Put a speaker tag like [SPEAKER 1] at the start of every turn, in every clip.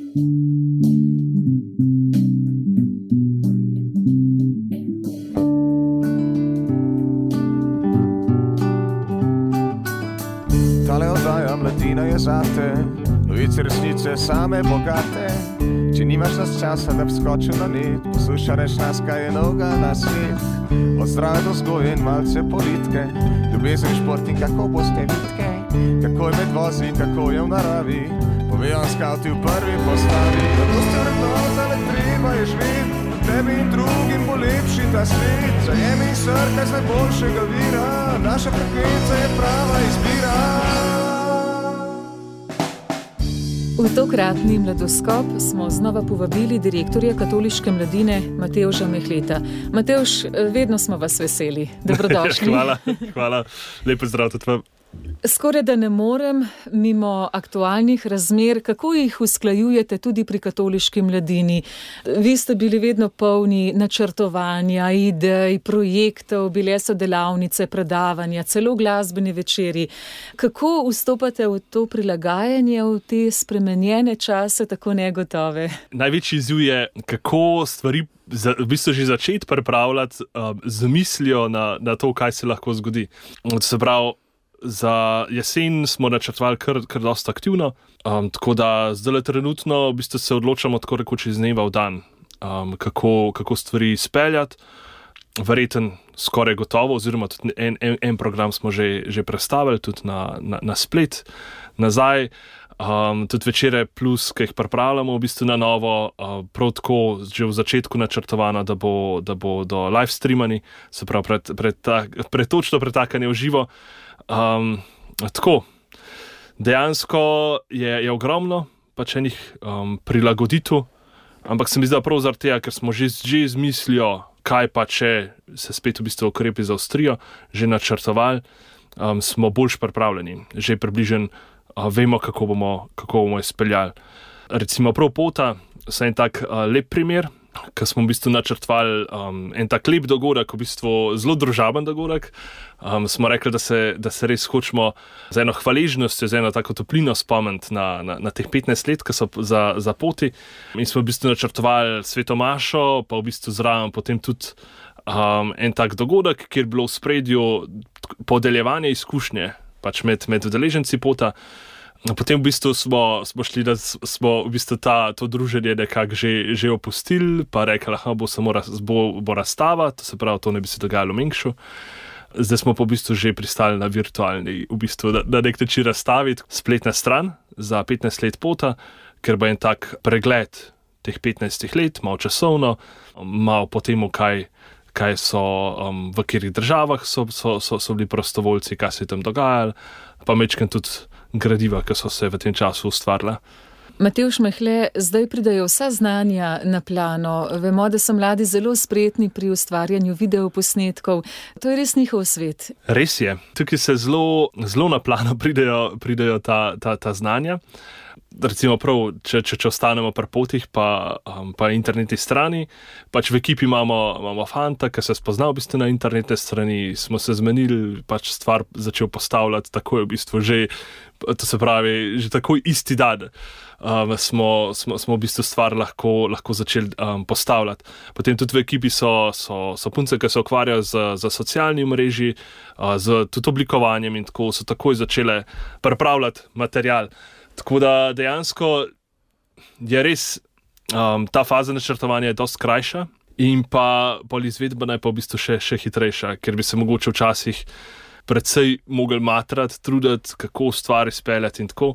[SPEAKER 1] Tale oddaja Mladina je zate, novice resnice same bogate. Če nimaš nas časa, da bi skočil na net, poslušaj nas, kaj je novega na svet. Od zdrave do vzgoje in malce politike, ljubezen, šport in kako boste vitke, kako je med vozi, kako je v naravi, povejo skavti v prvi postavi. Zato ste vrednota, le treba je živeti, tebi in drugim bo lepši ta svet. Zajemi in srkaj z najboljšega vira, naša frekvenca je prava izbira.
[SPEAKER 2] V tokratni Mladoskop smo znova povabili direktorja Katoliške mladine Matevža Mehleta. Matevž, vedno smo vas veseli. Dobrodošli.
[SPEAKER 3] Hvala. Lep pozdrav tudi vam.
[SPEAKER 2] Skoraj da ne morem mimo aktualnih razmer, kako jih usklajujete tudi pri Katoliški mladini. Vi ste bili vedno polni načrtovanja, idej, projektov, bile so delavnice, predavanja, celo glasbeni večeri. Kako vstopate v to prilagajanje, v te spremenjene čase, tako negotove?
[SPEAKER 3] Največji izziv je, kako stvari v bistvu že začeti pripravljati z mislijo na to, kaj se lahko zgodi. Se pravi, za jesen smo načrtovali kar dosta aktivno, tako da zdaj trenutno v bistvu se odločamo tako rekoč iz dneva v dan, kako stvari speljati. Verjetno skoraj gotovo, oziroma tudi en program smo že prestavili tudi na splet nazaj. Tudi večere plus, ki jih pripravljamo v bistvu na novo, prav tako že v začetku načrtovano, da bodo live streamani, se pravi točno pretakanje v živo. Tako, dejansko je ogromno pač enih prilagoditev, ampak se mi zdi prav zaradi tega, ker smo že z mislijo, kaj pa če se spet v bistvu ukrepi zaostrijo, že načrtovali, smo boljš pripravljeni, že približno vemo, kako bomo izpeljali. Recimo prav Pota, so en tak lep primer, ko smo v bistvu načrtovali en tak lep dogodek, v bistvu zelo družaben dogodek. Smo rekli, da se res hočemo z eno hvaležnostjo, z eno tako toplino spomniti na teh 15 let, ki so za Poti. In smo v bistvu načrtovali sveto mašo, pa v bistvu zraven potem tudi en tak dogodek, kjer je bilo v spredju podeljevanje izkušnje pač med udeleženci Pota. Potem v bistvu smo šli, da smo v bistvu to druženje nekako že opustili, pa rekli, bo razstava, to se pravi, to ne bi se dogajalo v Mengšu. Zdaj smo pa v bistvu že pristali na virtualni, v bistvu na nek način razstaviti spletna stran za 15 let Pota, ker bo en tak pregled teh 15 let, malo časovno, malo po temu, kaj so, v katerih državah so bili prostovoljci, kaj se je tam dogajalo, pa mečken tudi gradiva, ki so se v tem času ustvarila.
[SPEAKER 2] Matevž Mehle, zdaj pridajo vsa znanja na plano. Vemo, da so mladi zelo spretni pri ustvarjanju videoposnetkov. To je res njihov svet.
[SPEAKER 3] Res je. Tukaj se zelo na plano pridajo ta znanja. Recimo prav, če ostanemo pri Potih pa internetni strani, pač v ekipi imamo fanta, ki se spozna v bistvu na internetne strani, smo se zmenili, pač stvar začel postavljati takoj v bistvu že, to se pravi, že takoj isti dan smo v bistvu stvar lahko začeli postavljati. Potem tudi v ekipi so punce, ki se ukvarjajo z socialnimi mreži, z tudi oblikovanjem in tako so takoj začele pripravljati material. Tako da dejansko je res ta faza načrtovanja je dosti krajša in pa izvedba naj pa v bistvu še hitrejša, ker bi se mogoče včasih predvsej mogli matrati, truditi, kako stvari speljati in tako.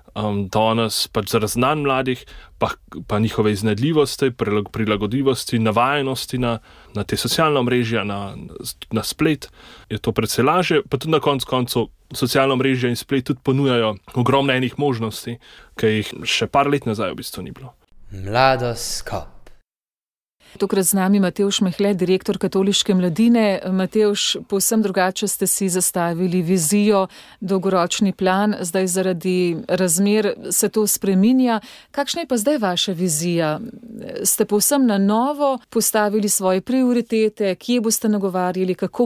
[SPEAKER 3] Danes pač za raznan mladih, pa njihove iznajdljivosti, prilagodljivosti, navajenosti na te socialne omrežja, na splet, je to predvsej lažje, pa tudi na koncu socialne omrežja in splet tudi ponujajo ogromno enih možnosti, ki jih še par let nazaj v bistvu ni bilo.
[SPEAKER 4] Mladoskop.
[SPEAKER 2] Tokrat z nami Matevž Mehle, direktor Katoliške mladine. Matevž, povsem drugače ste si zastavili vizijo, dolgoročni plan, zdaj zaradi razmer se to spreminja. Kakšna je pa zdaj vaša vizija? Ste povsem na novo postavili svoje prioritete, kje boste nagovarjali, kako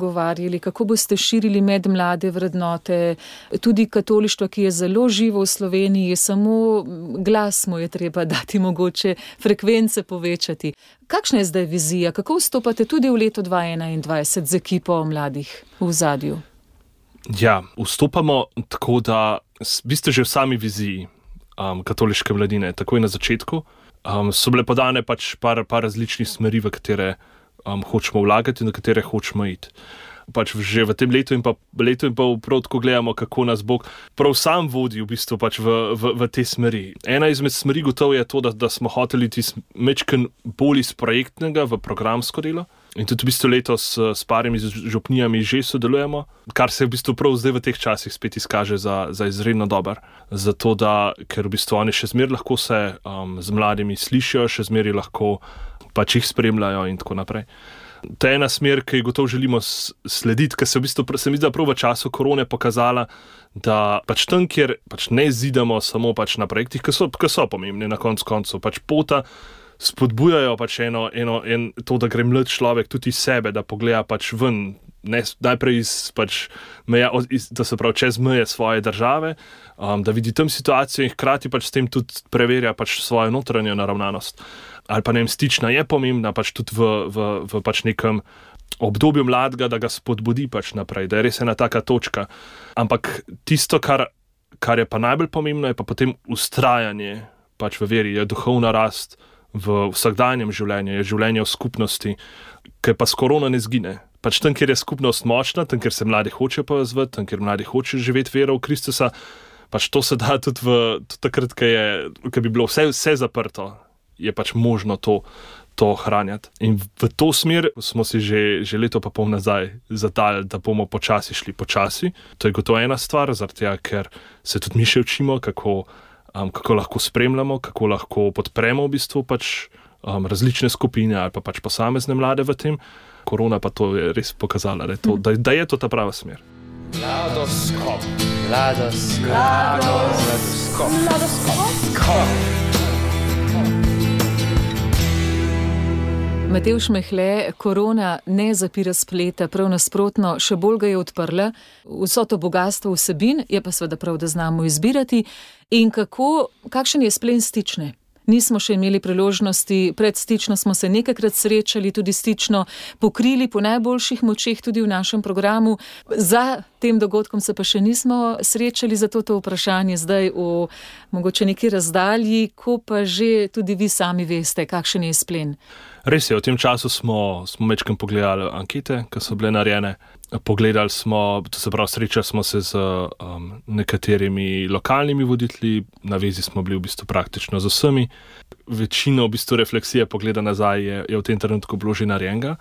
[SPEAKER 2] boste širili med mlade vrednote, tudi katolištva, ki je zelo živo v Sloveniji, samo glas mu je treba dati, mogoče frekvence povečati. Kakšna je zdaj vizija? Kako vstopate tudi v leto 2021 z ekipo mladih v ozadju?
[SPEAKER 3] Ja, vstopamo tako, da vi ste že v sami viziji Katoliške mladine, takoj na začetku. So bile podane pač par različnih smeri, v katere hočemo vlagati in na katere hočemo iti. Pač že v tem letu in pol prav tako gledamo, kako nas Bog prav sam vodi v bistvu pač v te smeri. Ena izmed smeri gotovo je to, da smo hoteli mečken bolj iz projektnega v programsko delo. In tudi v bistvu letos s parimi župnijami že sodelujemo, kar se v bistvu prav zdaj v teh časih spet izkaže za izredno dober. Zato, ker v bistvu oni še zmeraj lahko se z mladimi slišijo, še zmeraj lahko pač jih spremljajo in tako naprej. To je ena smer, ki jo gotovo želimo slediti, ker se v bistvu se mi zdi prav v času korone pokazala, da pač tam, kjer pač ne zidamo samo pač na projektih, ki so pomembni na koncu, pač pota spodbujajo pač to, da gre mlad človek tudi iz sebe, da pogleda pač ven, najprej iz pač meja, da se pravi čez meje svoje države, da vidi tam situacijo in hkrati pač s tem tudi preverja pač svojo notranjo naravnanost. Ali pa stična je pomembna pač tudi v pač nekem obdobju mladega, da ga spodbudi pač naprej, da je res ena taka točka. Ampak tisto, kar je pa najbolj pomembno, je pa potem ustrajanje pač v veri, je duhovna rast v vsakdanjem življenju, je življenje v skupnosti, ki pa s korono ne zgine. Pač tam, kjer je skupnost močna, tam, kjer se mladi hočejo povezati, tam, kjer mladi hočejo živeti vero v Kristusa, pač to se da tudi takrat, ko bi bilo vse zaprto, je pač možno to ohranjati. In v to smer smo si že leto pa pol nazaj zadali, da bomo počasi šli. To je gotovo ena stvar, zaradi tega, ker se tudi mi še učimo, kako lahko spremljamo, kako lahko podpremo v bistvu pač različne skupine ali pa pač posamezne mlade v tem. Korona pa to je res pokazala, da je to ta prava smer.
[SPEAKER 4] Mladoskop.
[SPEAKER 2] Matevž Mehle, korona ne zapira spleta, prav nasprotno, še bolj ga je odprla. Vso to bogastvo vsebin je pa seveda prav, da znamo izbirati. In kakšen je splen Stične? Nismo še imeli priložnosti, pred Stično smo se nekajkrat srečali, tudi Stično pokrili po najboljših močeh tudi v našem programu. Za tem dogodkom se pa še nismo srečali, zato to vprašanje zdaj v mogoče neki razdalji, ko pa že tudi vi sami veste, kakšen je splen.
[SPEAKER 3] Res je, v tem času smo večkrat pogledali ankete, ki so bile narejene. Pogledali smo, to se pravi, srečali smo se z nekaterimi lokalnimi voditelji, na vezi smo bili v bistvu praktično z vsemi. Večino v bistvu refleksije pogleda nazaj je v tem trenutku bilo že narejenega.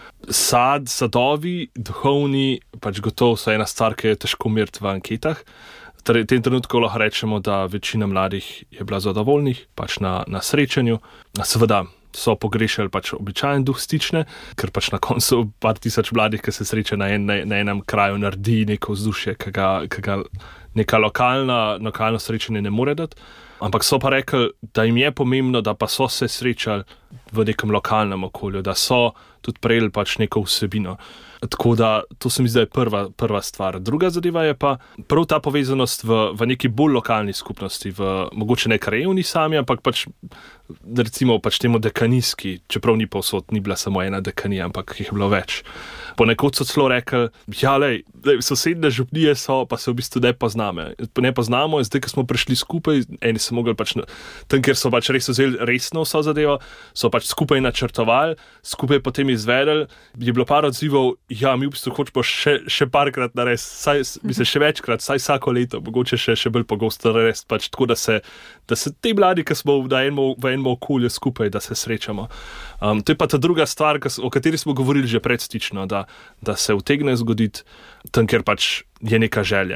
[SPEAKER 3] Sadovi, duhovni, pač gotovo so ena stvar, ki je težko meriti v anketah. Torej, v tem trenutku lahko rečemo, da večina mladih je bila zadovoljnih, pač na srečanju. Seveda so pogrešali pač običajen duh Stične, ker pač na koncu par tisoč mladih, ki se sreča na enem kraju, naredi neko vzdušje, ki ga neka lokalno srečanje ne more dati. Ampak so pa rekli, da jim je pomembno, da pa so se srečali v nekem lokalnem okolju, da so tudi prejeli pač neko vsebino. Tako da to se mi zdi prva stvar. Druga zadeva je pa prav ta povezanost v neki bolj lokalni skupnosti, mogoče ne krajevni sami, ampak pač recimo pač temu dekanijski, čeprav ni povsod, ni bila samo ena dekanija, ampak jih je bilo več. Ponekod so celo rekli, sosedne župnije so, pa se v bistvu ne poznamo, in zdaj, ko smo prišli skupaj, eni so mogli pač tam, kjer so pač res vzeli resno vso zadevo, so pač skupaj načrtovali, skupaj potem izvedeli, je bilo par odzivov, mi v bistvu hočemo še parkrat narediti, še večkrat, saj vsako leto, mogoče še bolj pogosto narediti, pač tako, da se te mladi, ki smo v enem okolju skupaj, da se srečamo. To je pa ta druga stvar, o kateri smo govorili že pred Stično, da se utegne zgoditi tam, kjer pač je neka želja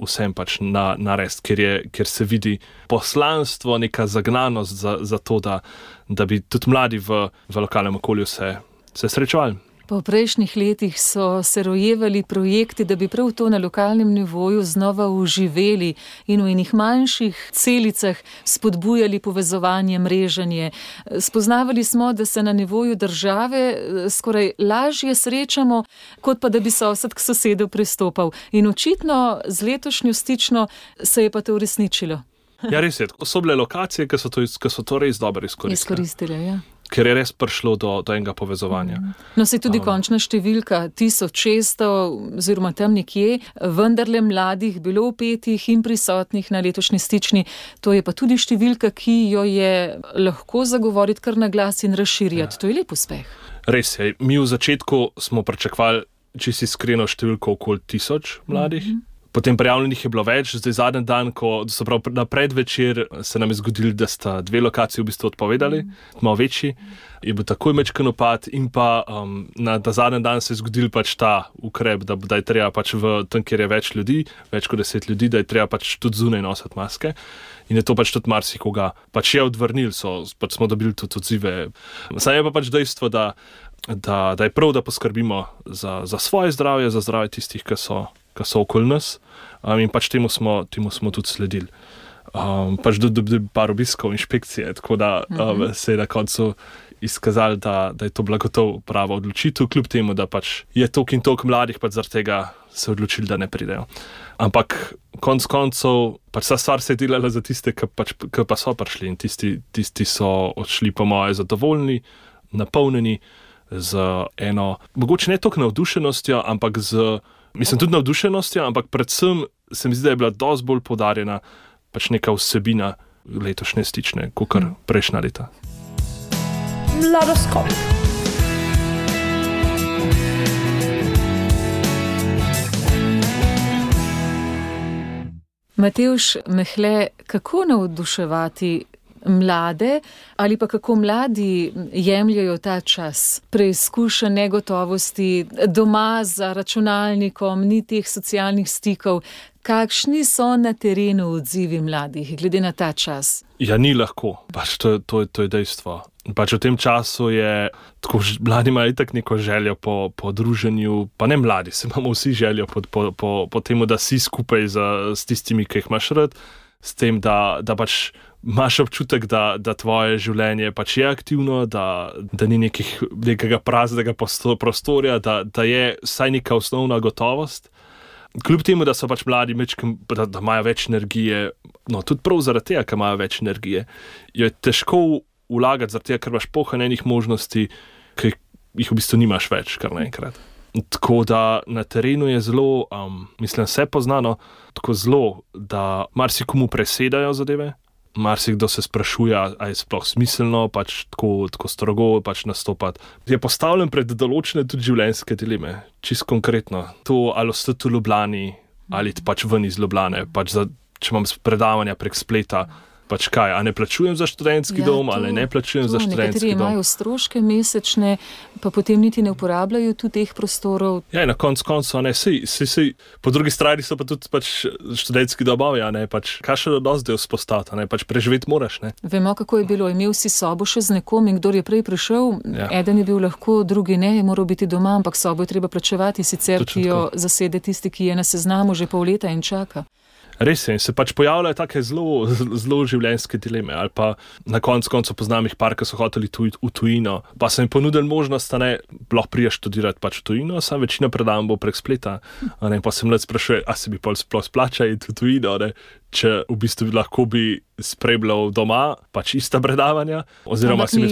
[SPEAKER 3] vsem pač narediti, ker se vidi poslanstvo, neka zagnanost za to, da bi tudi mladi v lokalnem okolju se srečevali.
[SPEAKER 2] Po prejšnjih letih so se rojevali projekti, da bi prav to na lokalnem nivoju znova oživeli in v enih manjših celicah spodbujali povezovanje, mreženje. Spoznavali smo, da se na nivoju države skoraj lažje srečamo, kot pa da bi sosed k sosedu pristopal. In očitno z letošnjo Stično se je pa to uresničilo.
[SPEAKER 3] Ja, res je. So bile lokacije, ki so to res dobro izkoristile.
[SPEAKER 2] Ja.
[SPEAKER 3] Ker je res prišlo do enega povezovanja.
[SPEAKER 2] No, se tudi končna številka 1600 oziroma tam nekje, vendarle mladih bilo vpetih in prisotnih na letošnji Stični. To je pa tudi številka, ki jo je lahko zagovoriti kar na glas in razširjati. To je lep uspeh.
[SPEAKER 3] Res je. Mi v začetku smo pričakovali, če si iskreno, številko okoli 1000 mladih. Potem prijavljenih je bilo več, zdaj zadnji dan, ko so prav na predvečer se nam je zgodilo, da sta 2 lokacije v bistvu odpovedali, malo večji, je bil takoj mečken upad in pa na zadnji dan se je zgodil pač ta ukrep, da je treba pač v tam, kjer je več ljudi, več kot 10 ljudi, da je treba pač tudi zunaj nositi maske. In je to pač tudi marsikoga pač je odvrnil, pač smo dobili tudi odzive. Samo je pa pač dejstvo, da je prav, da poskrbimo za svoje zdravje, za zdravje tistih, ki so okoli nas, in pač temu smo tudi sledili. Pač dobili par obiskov inšpekcije, tako da se je na koncu izkazalo, da je to blagotov prava odločitev, kljub temu, da pač je toliko in toliko mladih pač zaradi tega se odločili, da ne pridejo. Ampak konec koncev, pač vsa stvar se je delala za tiste, ki pa so prišli in tisti so odšli po moje zadovoljni, napolnjeni z eno, mogoče ne toliko navdušenostjo, ampak tudi navdušenostjo, ampak predvsem se mi zdi, da je bila dosti bolj poudarjena pač neka vsebina letošnje Stične, kakor prejšnja leta.
[SPEAKER 5] Mladoskop.
[SPEAKER 2] Matevž Mehle, kako navduševati mlade ali pa kako mladi jemljajo ta čas preizkušenj, negotovosti, doma za računalnikom, ni teh socialnih stikov. Kakšni so na terenu odzivi mladih glede na ta čas?
[SPEAKER 3] Ja, ni lahko, pač to je dejstvo. Pač v tem času je, tako mladi imajo itak neko željo po druženju, pa ne mladi, se imamo vsi željo po temu, da si skupaj s tistimi, ki jih imaš rad, s tem, da pač imaš občutek, da tvoje življenje pač je aktivno, da ni nekega praznega prostorja, da je vsaj neka osnovna gotovost. Kljub temu, da so pač mladi da imajo več energije, no tudi prav zaradi tega, ker imajo več energije, je težko vlagati zaradi tega, ker imaš polno enih možnosti, ki jih v bistvu nimaš več kar naenkrat. Tako da na terenu je zelo, mislim, vse poznano, tako zelo, da marsikomu presedajo zadeve, marsikdo se sprašuje, a je sploh smiselno pač tako strogo pač nastopati. Je postavljen pred določene tudi življenjske dileme, čisto konkretno. To ali ostati v Ljubljani ali pač ven iz Ljubljane, pač če imam predavanja prek spleta, pač kaj, a ne plačujem za študentski dom, ali ne plačujem za študentski dom.
[SPEAKER 2] Nekateri imajo stroške mesečne, pa potem niti ne uporabljajo tudi teh prostorov.
[SPEAKER 3] Ja, na koncu, ne, sej, po drugi strani so pa tudi pač študentski domovi, a ne, pač kakšen odnos zdaj vzpostaviti, a ne, pač preživeti moraš, ne.
[SPEAKER 2] Vemo, kako je bilo, imel si sobo še z nekom in kdor je prej prišel, eden je bil lahko, drugi ne, je moral biti doma, ampak sobo je treba plačevati, sicer ki jo zasede tisti, ki je na seznamu že pol leta in čaka.
[SPEAKER 3] Res je, in se pač pojavljajo take zelo življenjske dileme, ali pa na koncu poznam jih par, ki so hoteli v tujino, pa sem jim ponudil možnost, da ne, lahko priješ študirati pač v tujino, sam večina predavanj bo prek spleta, pa se mlad sprašuje, a se bi pol sploh splačali v tujino, ne? Če v bistvu lahko bi spremljal doma, pač ista predavanja, oziroma se mi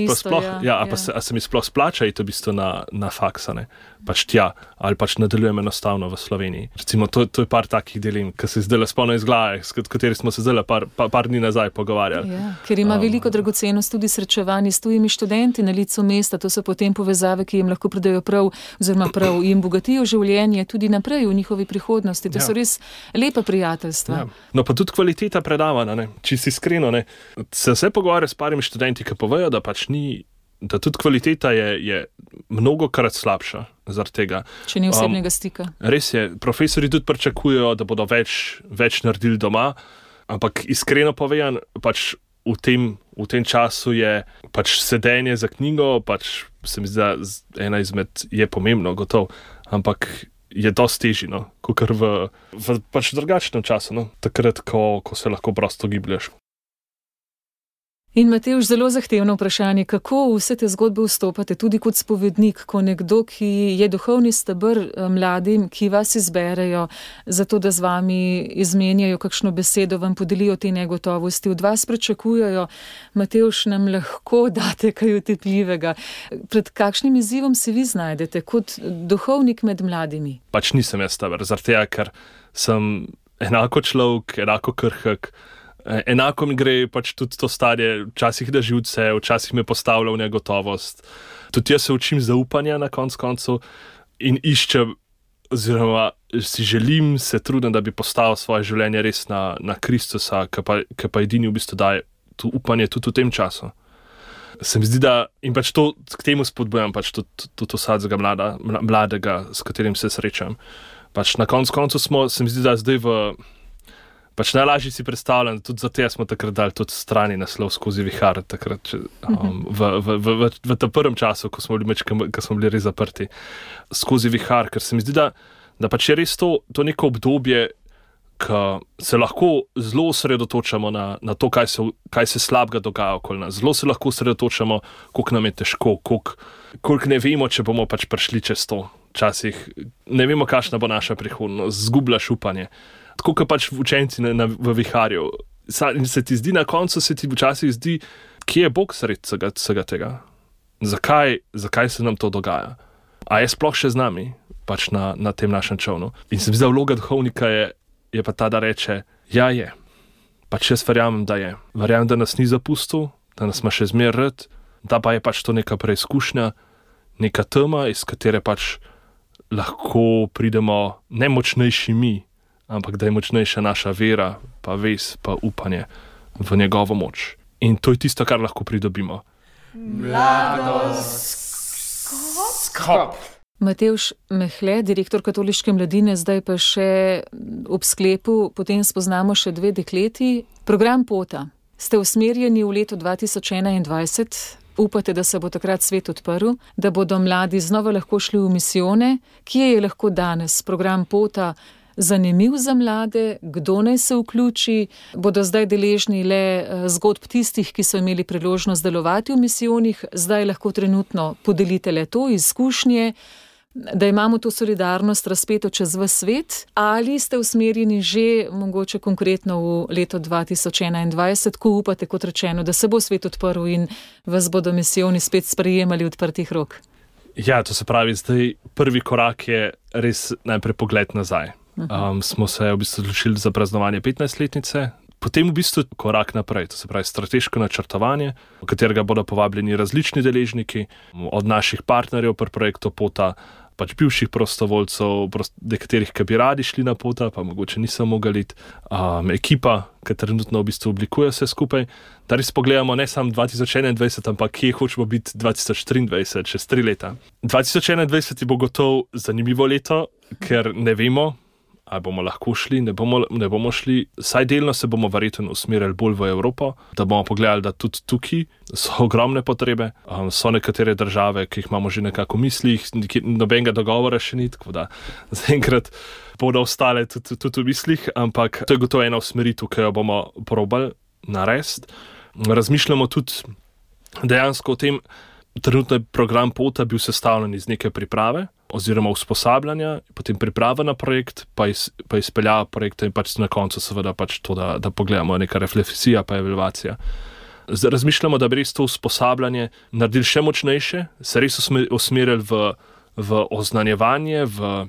[SPEAKER 3] sploh splača iti v bistvu na faksa, ne, pač tja, ali pač nadaljujem enostavno v Sloveniji. Recimo, to je par takih dilem, ki se zdaj spomnim iz glave, s kateri smo se zdaj par dni nazaj pogovarjali.
[SPEAKER 2] Ja, ker ima veliko dragocenost tudi srečevanje s tujimi študenti na licu mesta, to so potem povezave, ki jim lahko pridejo prav jim bogatijo življenje tudi naprej v njihovi prihodnosti. To so res lepa prijateljstva.
[SPEAKER 3] Ja. No, pa tudi kvaliteta predavanja, če si iskreno, ne. Se vse pogovarja s parimi študenti, ki povejo, da pač ni da tudi kvaliteta je mnogokrat slabša zaradi tega.
[SPEAKER 2] Če ni osebnega stika.
[SPEAKER 3] Res je, profesori tudi pričakujejo, da bodo več naredili doma, ampak iskreno povedano, pač v tem času je pač sedenje za knjigo, pač se mi zdi, da ena izmed je pomembno, gotovo, ampak je dosti težji, no, kakor v pač drugačnem času, no, takrat, ko se lahko prosto giblješ.
[SPEAKER 2] In Matevž, zelo zahtevno vprašanje, kako vse te zgodbe vstopate, tudi kot spovednik, ko nekdo, ki je duhovni steber mladim, ki vas izberejo, zato da z vami izmenjajo kakšno besedo, vam podelijo te negotovosti, od vas pričakujejo, Matevž, nam lahko date kaj utepljivega. Pred kakšnim izzivom se vi znajdete kot duhovnik med mladimi?
[SPEAKER 3] Pač nisem jaz steber, zaradi tega, ker sem enako človek, enako krhek. Enako mi gre pač tudi to stanje, včasih da živce, včasih me postavlja v negotovost. Tudi jaz se učim zaupanja na koncu in iščem, oziroma si želim, se trudim, da bi postavil svoje življenje res na Kristusa, ki pa edini v bistvu daje to upanje tudi v tem času. Se mi zdi, da in pač to k temu spodbujam pač tudi vsakega mladega, s katerim se srečam. Pač na koncu se mi zdi, da zdaj pač najlažje si predstavljam, tudi zato smo takrat dali tudi strani naslov Skozi vihar, takrat v tem prvem času, ko smo bili res zaprti. Skozi vihar, ker se mi zdi, da pač je res to neko obdobje, ko se lahko zelo osredotočamo na to, kaj se slabega dogaja okoli nas. Zelo se lahko osredotočamo, koliko nam je težko, koliko ne vemo, če bomo pač prišli čez to. Včasih ne vemo, kakšna bo naša prihodnost, zgubljaš upanje. Tako kot pač učenci v viharju. Se ti zdi, na koncu se ti včasih zdi, kje je Bog sredi vsega tega? Zakaj se nam to dogaja? A je sploh še z nami, pač na tem našem čovnu? In se mi zdi, da vloga duhovnika je pa ta, da reče, ja je. Pač jaz verjamem, da je. Verjamem, da nas ni zapustil, da nas ima še zmeraj rad, da pa je pač to neka preizkušnja, neka tema, iz katere pač lahko pridemo nemočnejši mi, ampak da je močnejša naša vera, pa vest, pa upanje v njegovo moč. In to je tisto, kar lahko pridobimo.
[SPEAKER 4] Mladoskop.
[SPEAKER 2] Matevž Mehle, direktor Katoliške mladine, zdaj pa še ob sklepu, potem spoznamo še 2 dekleti. Program Pota. Ste usmerjeni v leto 2021, upate, da se bo takrat svet odprl, da bodo mladi znova lahko šli v misijone. Kje je lahko danes program Pota zanimiv za mlade, kdo naj se vključi, bodo zdaj deležni le zgodb tistih, ki so imeli priložnost delovati v misijonih, zdaj lahko trenutno podelite le to izkušnje, da imamo to solidarnost razpeto čez ves svet, ali ste usmerjeni že mogoče konkretno v leto 2021, ko upate, kot rečeno, da se bo svet odprl in vas bodo misijoni spet sprejemali odprtih rok?
[SPEAKER 3] Ja, to se pravi, zdaj prvi korak je res najprej pogled nazaj. Smo se v bistvu odločili za praznovanje 15-letnice, potem v bistvu korak naprej, to se pravi strateško načrtovanje, v katerega bodo povabljeni različni deležniki, od naših partnerjev pri projektu Pota, pač bivših prostovoljcev, nekaterih, ki bi radi šli na Pota, pa mogoče niso mogli iti, ekipa, ki trenutno v bistvu oblikuje vse skupaj, da res pogledamo ne samo 2021, ampak kje hočemo biti 2023, čez 3 leta. 2021 bo gotovo zanimivo leto, ker ne vemo, ali bomo lahko šli, ne bomo šli. Saj delno se bomo verjetno usmerili bolj v Evropo, da bomo pogledali, da tudi tukaj so ogromne potrebe. So nekatere države, ki jih imamo že nekako v mislih, nobenega dogovora še ni, tako da zaenkrat bodo ostale tudi v mislih, ampak to je gotovo ena usmeritev, ki jo bomo probali narediti. Razmišljamo tudi dejansko o tem, trenutno je program Pota bil sestavljen iz neke priprave, oziroma usposabljanja, potem priprava na projekt, pa izpeljava projekta in pač na koncu seveda pač to, da pogledamo neka refleksija pa evaluacija. Razmišljamo, da bi res to usposabljanje naredili še močnejše, se res usmerili v oznanjevanje,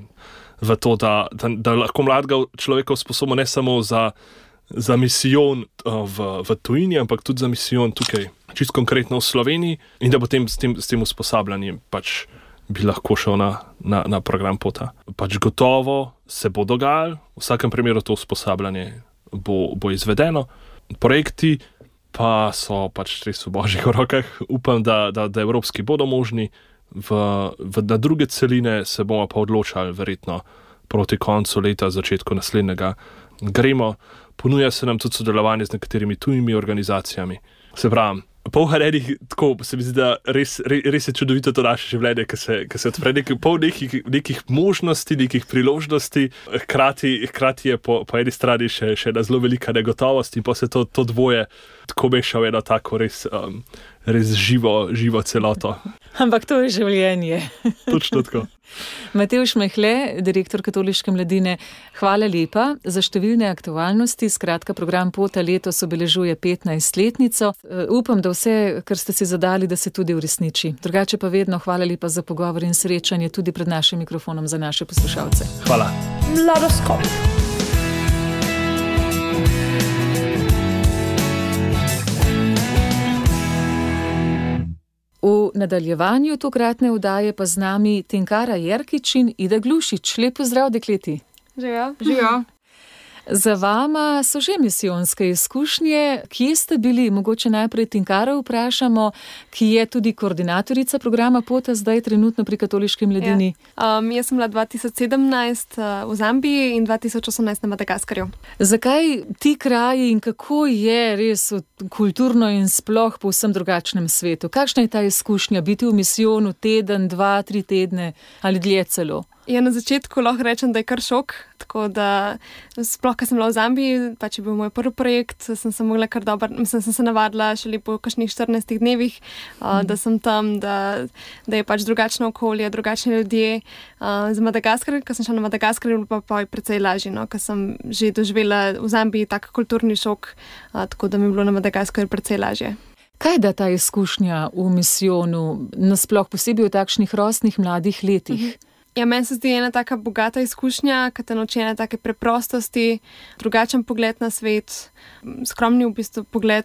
[SPEAKER 3] v to, da lahko mladega človeka usposobimo ne samo za misijon v tujini, ampak tudi za misijon tukaj, čisto konkretno v Sloveniji, in da potem s tem usposabljanjem pač bi lahko šel na program Pota. Pač gotovo se bo dogajalo, v vsakem primeru to usposabljanje bo izvedeno. Projekti pa so pač res v božjih rokah. Upam, da evropski bodo možni. Na druge celine se bomo pa odločali verjetno proti koncu leta, začetku naslednjega. Gremo, ponuja se nam tudi sodelovanje z nekaterimi tujimi organizacijami. Se pravi, poln enih, tako se mi zdi, da res je čudovito to naše življenje, ki se odpre nekih možnosti, nekih priložnosti, hkrati je po eni strani še ena zelo velika negotovost in pa se to dvoje tako meša v eno tako res živo celoto.
[SPEAKER 2] Ampak to je življenje.
[SPEAKER 3] Točno tako.
[SPEAKER 2] Matevž Mehle, direktor Katoliške mladine, hvala lepa za številne aktualnosti. Skratka, program Pota letos obeležuje 15-letnico. Upam, da vse, kar ste si zadali, da se tudi uresniči. Drugače pa vedno hvala lepa za pogovor in srečanje tudi pred našim mikrofonom za naše poslušalce.
[SPEAKER 3] Hvala.
[SPEAKER 4] Mladoskop.
[SPEAKER 2] V nadaljevanju tokratne oddaje pa z nami Tinkara Jerkič in Ida Glušič. Lep pozdrav, dekleti.
[SPEAKER 5] Živijo.
[SPEAKER 2] Za vama so že misijonske izkušnje. Kje ste bili? Mogoče najprej Tinkara vprašamo, ki je tudi koordinatorica programa Pota, zdaj trenutno pri Katoliški mladini.
[SPEAKER 5] Ja. Jaz sem bila 2017 v Zambiji in 2018 na Madagaskarju.
[SPEAKER 2] Zakaj ti kraji in kako je res kulturno in sploh po vsem drugačnem svetu? Kakšna je ta izkušnja biti v misijonu teden, 2, 3 tedne ali dlje celo?
[SPEAKER 5] Ja, na začetku lahko rečem, da je kar šok, tako da sploh, ko sem bila v Zambiji, pač je bil moj prvi projekt, sem se navadila šele po kakšnih 14 dnevih, da sem tam, da je pač drugačno okolje, drugačni ljudje. Za Madagaskar, ko sem šla na Madagaskar, pa je precej lažje, no, ko sem že doživela v Zambiji tak kulturni šok, tako da mi je bilo na Madagaskarju precej lažje.
[SPEAKER 2] Kaj da ta izkušnja v misijonu, nasploh posebej v takšnih rosnih mladih letih?
[SPEAKER 5] Ja, meni se zdi ena taka bogata izkušnja, ki te nauči ene take preprostosti, drugačen pogled na svet, skromni v bistvu pogled.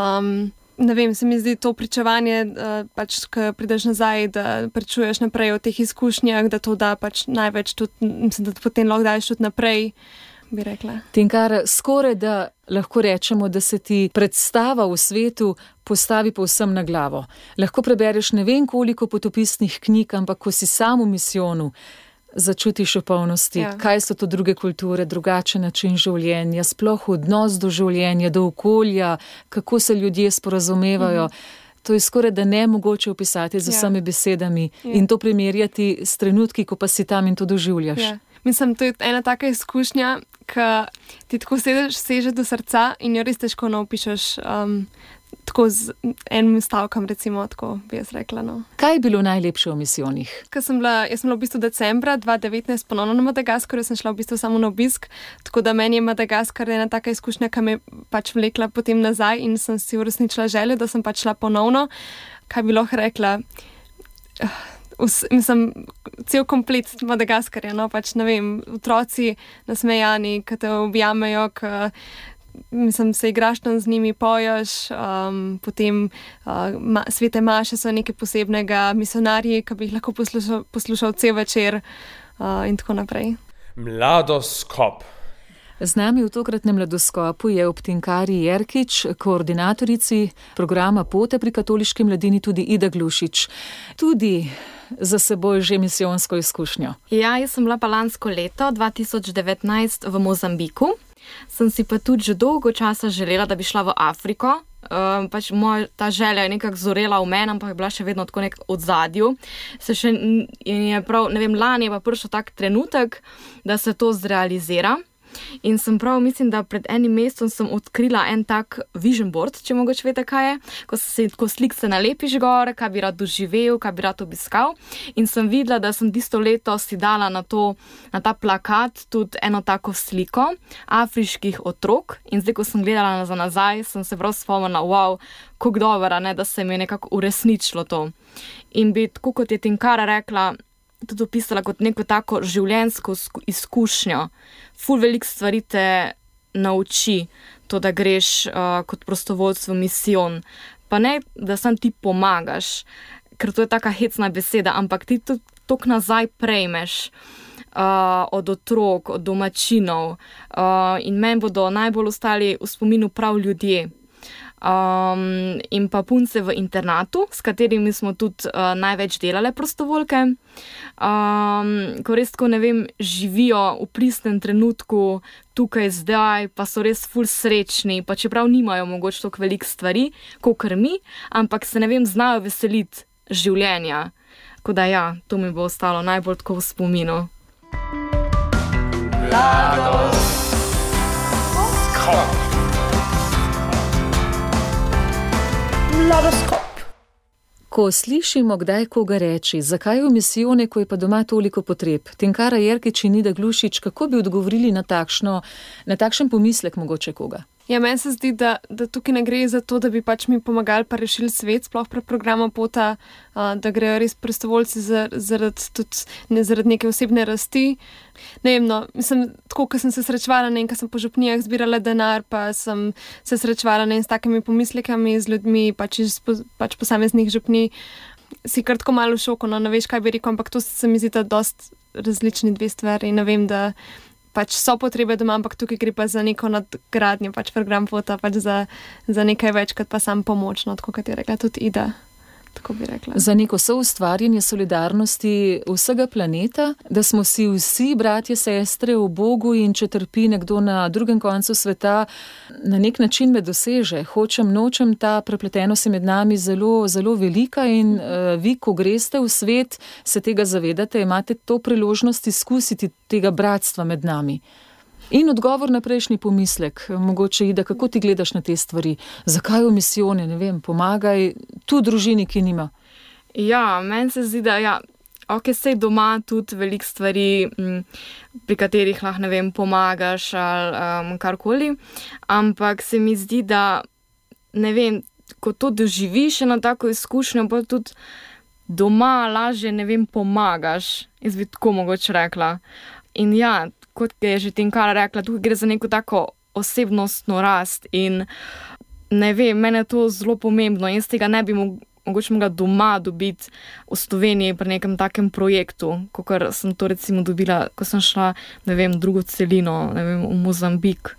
[SPEAKER 5] Ne vem, se mi zdi to pričevanje, pač, ko prideš nazaj, da pričuješ naprej o teh izkušnjah, da to da pač največ tudi, mislim, da potem lahko daješ tudi naprej, bi rekla.
[SPEAKER 2] Tinkara, skoraj da lahko rečemo, da se ti predstava v svetu postavi povsem na glavo. Lahko prebereš ne vem koliko potopisnih knjig, ampak ko si sam v misijonu, začutiš v polnosti, kaj so to druge kulture, drugačen način življenja, sploh odnos do življenja, do okolja, kako se ljudje sporazumevajo. To je skoraj da nemogoče opisati z vsemi besedami in to primerjati s trenutki, ko pa si tam in to doživljaš.
[SPEAKER 5] Ja. Mislim, to je ena taka izkušnja, ki ti tako seže do srca in jo res težko opišeš tako z enim stavkom, recimo, tako bi jaz rekla. No.
[SPEAKER 2] Kaj je bilo najlepše v misijonih?
[SPEAKER 5] Jaz sem bila v bistvu decembra 2019 ponovno na Madagaskarju, sem šla v bistvu samo na obisk, tako da meni je Madagaskar ena taka izkušnja, ki me pač vlekla potem nazaj in sem si uresničila željo, da sem pač šla ponovno. Kaj bi lahko rekla? Mislim, cel komplet Madagaskarja, no, pač ne vem, otroci nasmejani, ki te objamejo, mislim, se igraš tam z njimi, poješ, potem svete maše so nekaj posebnega, misionarji, ki bi jih lahko poslušal cel večer in tako naprej.
[SPEAKER 4] Mladoskop.
[SPEAKER 2] Z nami v tokratnem mladoskopu je ob Tinkari Jerkič, koordinatorici programa Pota pri Katoliški mladini, tudi Ida Glušič. Tudi za seboj že misijonsko izkušnjo.
[SPEAKER 6] Ja, jaz sem bila pa lansko leto, 2019, v Mozambiku. Sem si pa tudi že dolgo časa želela, da bi šla v Afriko. Pač ta želja je nekako zorela v meni, ampak je bila še vedno tako nek odzadju. Lani je pa prišel tak trenutek, da se to zrealizira. In sem prav, mislim, da pred enim mesecem sem odkrila en tak vision board, če mogoče veste, kaj je, ko se tako slik se nalepiš gor, kaj bi rad doživel, kaj bi rad obiskal. In sem videla, da sem tisto leto si dala na ta plakat tudi eno tako sliko afriških otrok. In zdaj, ko sem gledala za nazaj, sem se prav spomnila, wow, kako dobro, da se mi je nekako uresničilo to. In bi, tako kot je Tinkara rekla, tudi opisala kot neko tako življenjsko izkušnjo. Ful veliko stvari te nauči, to, da greš kot prostovoljstvo v misijon. Pa ne, da sam ti pomagaš, ker to je taka hecna beseda, ampak ti tudi toliko nazaj prejmeš od otrok, od domačinov in meni bodo najbolj ostali v spominu prav ljudje. in pa punce v internatu, s katerimi smo tudi največ delale prostovoljke. Ko res tako, ne vem, živijo v pristnem trenutku, tukaj zdaj, pa so res ful srečni, pa čeprav nimajo mogoče toliko veliko stvari, kakor mi, ampak se, ne vem, znajo veseliti življenja. Tako da ja, to mi bo ostalo najbolj tako v spominu.
[SPEAKER 4] Mladoskop.
[SPEAKER 2] Ko slišimo kdaj koga reči, zakaj v misijone, ko je pa doma toliko potreb, Tinkara Jerkič in Ida Glušič, kako bi odgovorili na takšen pomislek mogoče koga?
[SPEAKER 5] Ja, meni se zdi, da tukaj ne gre za to, da bi pač mi pomagali pa rešili svet, sploh pre programa Pota, da grejo res prostovoljci zaradi neke osebne rasti. Ne vem, no, mislim, tako, ko sem se srečevala, ko sem po župnijah zbirala denar, pa sem se srečevala s takimi pomislekami, z ljudmi, pač posameznih župnij, si kar tako malo v šoku, no, ne veš, kaj bi rekel, ampak to se mi zdi, da dost različni dve stvari in ne vem, da pač so potrebe doma, ampak tukaj gre pa za neko nadgradnjo, pač program Pota, pač za nekaj več, kot pa sam pomoč, no, tako kot je rekla tudi Ida. Tako bi rekla.
[SPEAKER 2] Za neko soustvarjanje solidarnosti vsega planeta, da smo si vsi bratje, sestre v Bogu in če trpi nekdo na drugem koncu sveta, na nek način me doseže. Hočem, nočem, ta prepletenost je med nami zelo, zelo velika in vi, ko greste v svet, se tega zavedate, imate to priložnost izkusiti tega bratstva med nami. In odgovor na prejšnji pomislek, mogoče Ida, kako ti gledaš na te stvari? Zakaj v misijone, ne vem, pomagaj tu družini, ki nima?
[SPEAKER 6] Ja, meni se zdi, da sej doma tudi veliko stvari, pri katerih lahko, ne vem, pomagaš ali karkoli, ampak se mi zdi, da, ne vem, ko to doživiš na tako izkušnjo, pa tudi doma lažje, ne vem, pomagaš, jaz bi tako mogoče rekla. In ja, kot je že Tinkara rekla, tukaj gre za neko tako osebnostno rast in ne vem, mene je to zelo pomembno in z tega ne bi mogoče mogla doma dobiti v Sloveniji pri nekem takem projektu, kakor sem to recimo dobila, ko sem šla, ne vem, drugo celino, ne vem, v Mozambik.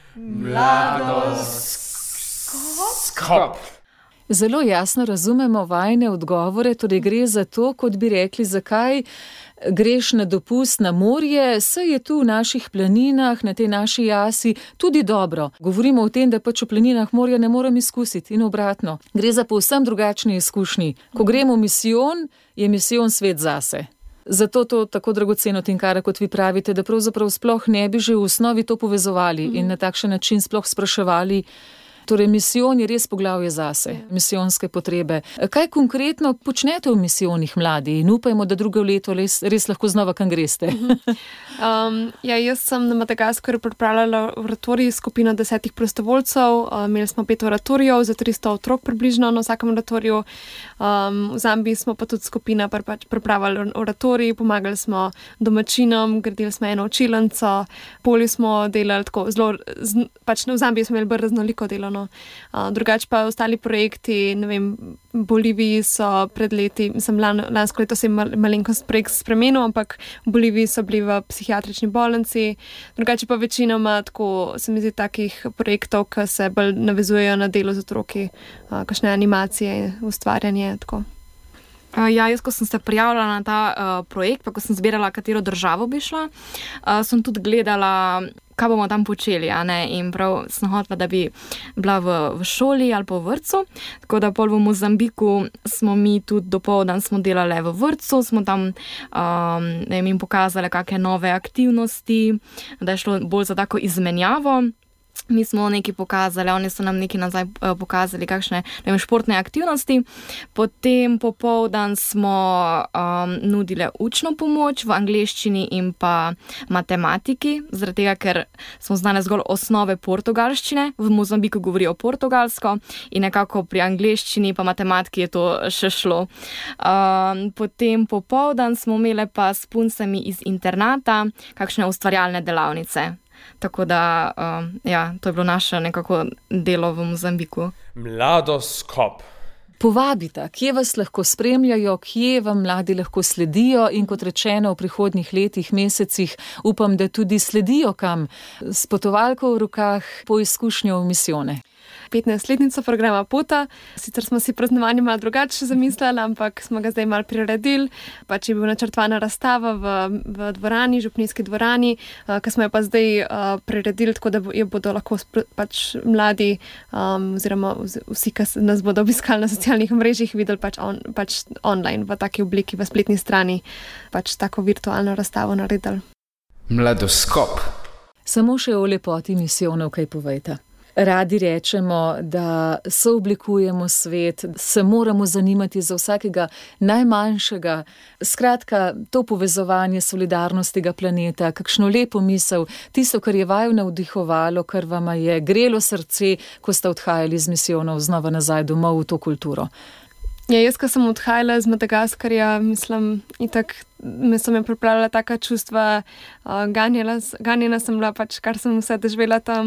[SPEAKER 4] Mladoskop.
[SPEAKER 2] Zelo jasno razumemo vajine odgovore, torej gre za to, kot bi rekli, zakaj greš na dopust na morje, saj je tu v naših planinah, na tej naši jasi tudi dobro. Govorimo o tem, da pač v planinah morja ne morem izkusiti in obratno. Gre za povsem drugačni izkušnji. Ko gremo v misijon, je misijon svet zase. Zato to tako dragoceno, Tinkara, kot vi pravite, da pravzaprav sploh ne bi že v osnovi to povezovali in na takšen način sploh spraševali. Torej, misijon je res poglavje zase, misijonske potrebe. Kaj konkretno počnete v misijonih, mladi? In upajmo, da drugo leto res lahko znova kam greste.
[SPEAKER 5] Jaz sem na Madagaskarju pripravljala oratorij skupino 10 prostovoljcev. Imeli smo 5 oratorijev za 300 otrok približno na vsakem oratoriju. V Zambiji smo pa tudi skupina pripravili oratorij, pomagali smo domačinom, gradili smo eno učilnico, polje smo delali tako zelo, pač v Zambiji smo imeli bolj raznoliko delo. Drugače pa ostali projekti, ne vem, v Boliviji so pred leti, lansko leto se je malenkost projekt spremenil, ampak v Boliviji so bili v psihiatrični bolnici. Drugače pa večinoma tako, se mi zdi, takih projektov, ki se bolj navezujejo na delo z otroki, kakšne animacije, ustvarjanje, tako.
[SPEAKER 6] Jaz, ko sem se prijavila na ta projekt, pa ko sem zbirala, katero državo bi šla, sem tudi gledala, kaj bomo tam počeli, in prav sem hotela, da bi bila v šoli ali pa v vrtcu. Tako da pol v Mozambiku smo mi tudi dopoldan smo delali v vrtcu, smo tam jim pokazali kakšne nove aktivnosti, da je šlo bolj za tako izmenjavo. Mi smo nekaj pokazali, oni so nam nekaj nazaj pokazali, kakšne športne aktivnosti. Potem popoldan smo nudili učno pomoč v angleščini in pa matematiki, zaradi tega, ker smo znali zgolj osnove portugalščine. V Mozambiku govorijo portugalsko in nekako pri angleščini pa matematiki je to še šlo. Potem popoldan smo imeli pa s puncami iz internata kakšne ustvarjalne delavnice. Tako da, to je bilo naše nekako delo v Mozambiku.
[SPEAKER 4] Mladoskop.
[SPEAKER 2] Povabita, kje vas lahko spremljajo, kje vam mladi lahko sledijo in kot rečeno v prihodnjih letih, mesecih, upam, da tudi sledijo kam s potovalko v rokah po izkušnjo v misijone.
[SPEAKER 5] 15-letnico programa Pota. Sicer smo si praznovanje malo drugače zamislili, ampak smo ga zdaj malo priredili. Pač je bil načrtovana razstava v dvorani, župnijski dvorani, ki smo jo pa zdaj priredili, tako da jo bodo lahko pač mladi oziroma vsi, ki nas bodo obiskali na socialnih mrežjih, videli pač online v taki obliki, v spletni strani, pač tako virtualno razstavo naredili.
[SPEAKER 7] Mladoskop.
[SPEAKER 2] Samo še o lepoti misijonov kaj povejte. Radi rečemo, da sooblikujemo svet, se moramo zanimati za vsakega najmanjšega. Skratka, to povezovanje solidarnosti tega planeta, kakšno lepo misel, tisto, kar je vaju navdihovalo, kar vama je grelo srce, ko ste odhajali z misijonov znova nazaj domov v to kulturo.
[SPEAKER 5] Ja, jaz, ko sem odhajala iz Madagaskarja, mislim, itak so me pripravljala taka čustva, ganjena sem bila, pač kar sem vse doživela tam,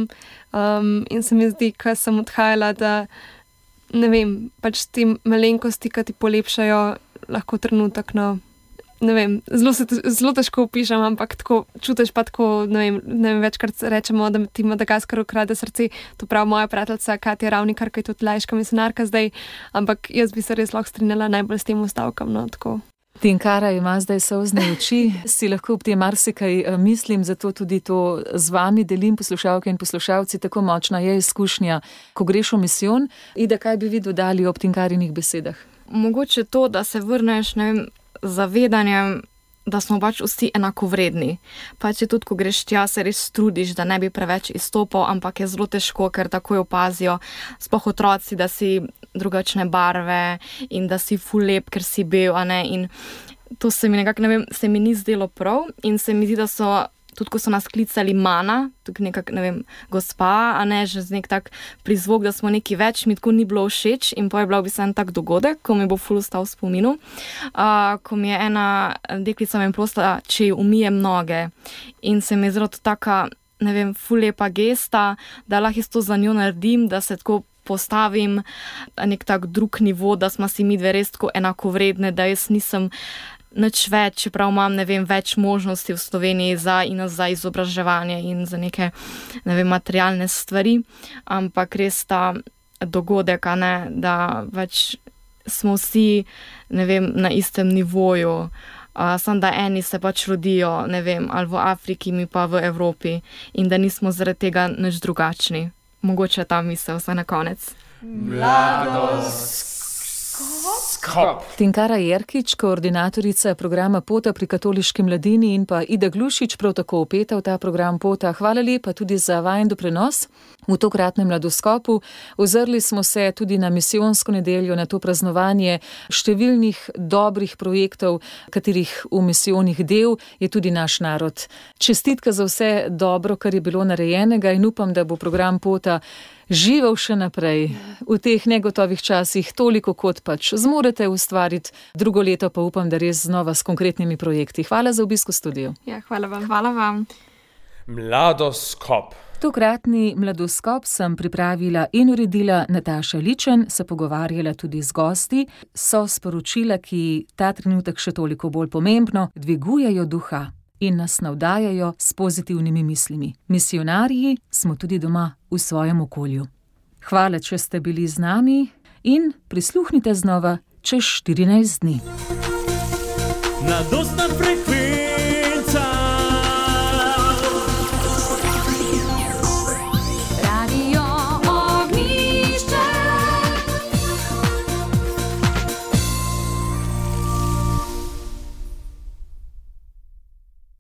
[SPEAKER 5] in se mi zdi, ko sem odhajala, da ne vem, pač te malenkosti, ki ti polepšajo lahko trenutek, no, ne vem, zelo težko opišem, ampak tako čutiš pa tako, ne vem, večkrat rečemo, da ti Madagaskar ukrade srce, to pravi moja prijateljica Katja Ravnikar, ki je tudi laiška misionarka zdaj, ampak jaz bi se res lahko strinjala najbolj s tem stavkom, no, tako.
[SPEAKER 2] Tinkara ima zdaj solzne oči, si lahko ob tem marsikaj mislim, zato tudi to z vami delim, poslušalke in poslušalci, tako močna je izkušnja, ko greš v misijon. Ida, kaj bi vi dodali ob Tinkarinih besedah?
[SPEAKER 6] Mogoče to, da se vrneš, ne vem, zavedanjem, da smo pač vsi enakovredni. Pač je tudi, ko greš tja, se res trudiš, da ne bi preveč izstopal, ampak je zelo težko, ker takoj opazijo, sploh otroci, da si drugačne barve in da si ful lep, ker si bel, a ne, in to se mi nekako, ne vem, se mi ni zdelo prav in se mi zdi, da so tudi ko so nas klicali Mana, tukaj nekak, ne vem, gospa, a ne, že z nek tak prizvok, da smo neki več, mi tako ni bilo všeč in pa je bila v bistvu en tak dogodek, ko mi bo ful ostal v spominu, ko mi je ena deklica me prosila, če ji umijem noge in se mi je zelo to taka, ne vem, ful lepa gesta, da lahko to za njo naredim, da se tako postavim nek tak drug nivo, da smo si midve res tako enakovredne, da jaz nisem nič več, čeprav imam, ne vem, več možnosti v Sloveniji za izobraževanje in za neke, ne vem, materialne stvari, ampak res ta dogodek, a ne, da več smo vsi, ne vem, na istem nivoju, samo da eni se pač rodijo, ne vem, ali v Afriki, mi pa v Evropi in da nismo zaradi tega nič drugačni. Mogoče ta misel vse na konec.
[SPEAKER 7] Mladoskop.
[SPEAKER 2] Tinkara Jerkič, koordinatorica programa Pota pri Katoliški mladini in pa Ida Glušič, prav tako vpeta v ta program Pota. Hvala lepa tudi za vajen doprinos v tokratnem Mladoskopu. Ozrli smo se tudi na misijonsko nedeljo, na to praznovanje številnih dobrih projektov, katerih v misijonih del je tudi naš narod. Čestitka za vse dobro, kar je bilo narejenega in upam, da bo program Pota živel še naprej v teh negotovih časih, toliko kot pač zmorete ustvariti. Drugo leto pa upam, da res znova s konkretnimi projekti. Hvala za obisk v studiu.
[SPEAKER 5] Ja, hvala vam.
[SPEAKER 6] Hvala vam.
[SPEAKER 4] Mladoskop.
[SPEAKER 2] Tokratni Mladoskop sem pripravila in uredila Nataša Ličen, se pogovarjala tudi z gosti, so sporočila, ki ta trenutek še toliko bolj pomembno dvigujejo duha in nas navdajajo s pozitivnimi mislimi. Misijonarji smo tudi doma v svojem okolju. Hvala, če ste bili z nami in prisluhnite znova čez 14 dni.
[SPEAKER 8] Mladostna frekvenca.